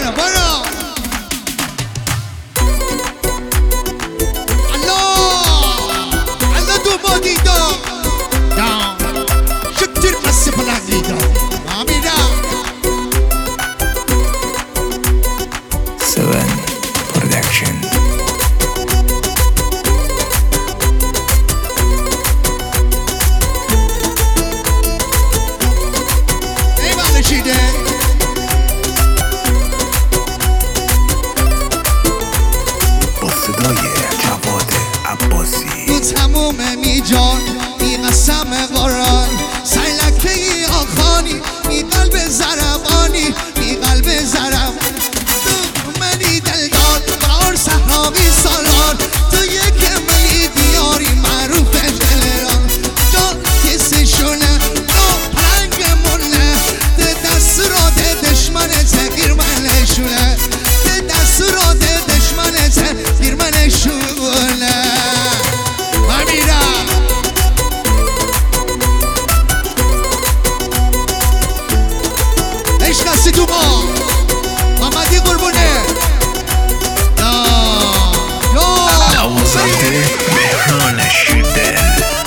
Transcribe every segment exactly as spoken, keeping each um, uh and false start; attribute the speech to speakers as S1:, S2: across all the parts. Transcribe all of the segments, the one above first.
S1: برو برو
S2: Seven Production.
S1: eyvallah şimdi.
S2: با صدای جواد عباسی.
S1: تو تموم میجان می قسم قرآن سیلکه ای آخانی می قلب زربانی می قلب زربانی تو منی دلدار بار صحراقی سالار تو یک ملی دیاری معروف دلران تو کسی شونه تو پرنگ مونه ده دست را ده دشمن تغییر من شونه ده دست را ده دشمن تغییر من شونه عشق تو ما محمدی قربونه
S2: نوازنده مهران شیردل.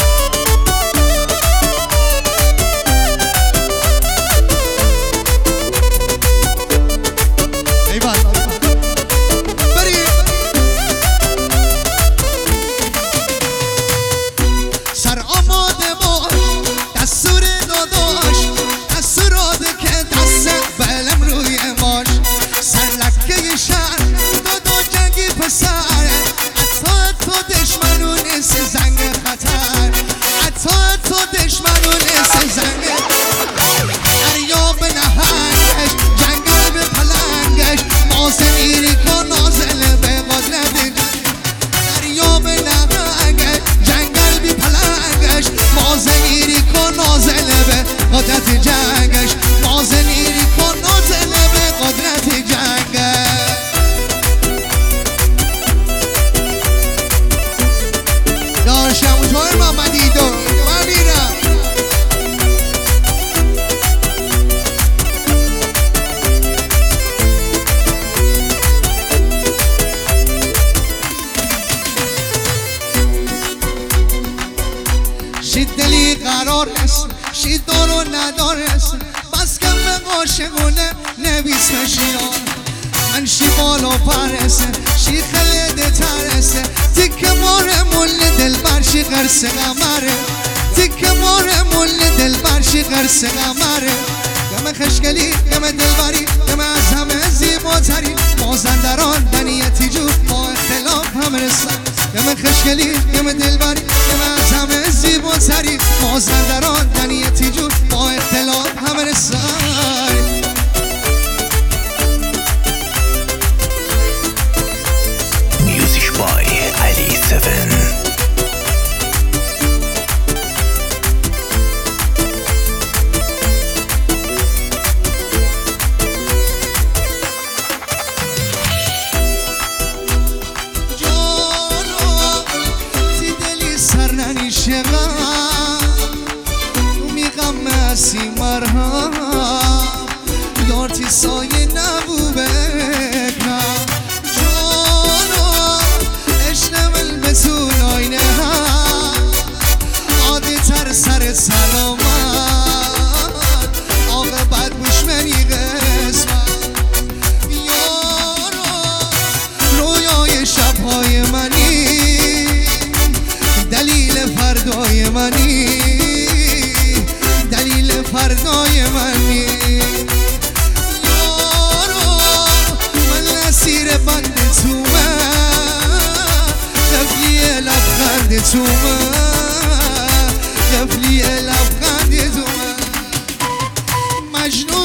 S1: ایوالله بریم سر آماده باش دستور داداش دستور داده که دست بلم روی ماش سر لکه شهر دادا جنگی پسر حتی تو دشمنون نیست زنگ خطر حتی تو دشمنون نیست زنگ دریا به نهنگش جنگل به پلنگش مازن ایری کن نازل به قدرت دریا به نهنگش جنگل بی پلنگش مازن ایری کن نازل به قدرت جنگش مازن ایری کن نازل به قدرت جنگش داشتم توی محمدی دو من میرم شید دلی قرار است شید دارو ندار است بس کم به قاشقونه نویس مشیان من شی بالا پرسه شی خلیده ترسه تیک مار مول دل برشی قرص قمره تیک مار مول دل برشی قرص قمره گم خشگلی گم دلبری گم از همه زیباتری مازندران دنیتی جو با اختلاف هم رسن گم خشگلی گم دلبری گم از همه زیباتری مازندران دنیتی جو با اختلاف هم رسن
S2: Music by Ali Seven.
S1: سیمارها یارتی سایه نبو بکنم جانا اشنم البسون آینه ها عادی تر سر سلامت عاقبت بشمنی قسمت یارا رویای شبهای منی دلیل فردای منی دلیل فردای منی یارو من اسیر بند تو من قفلی لبخند تو من قفلی لبخند تو من مجنون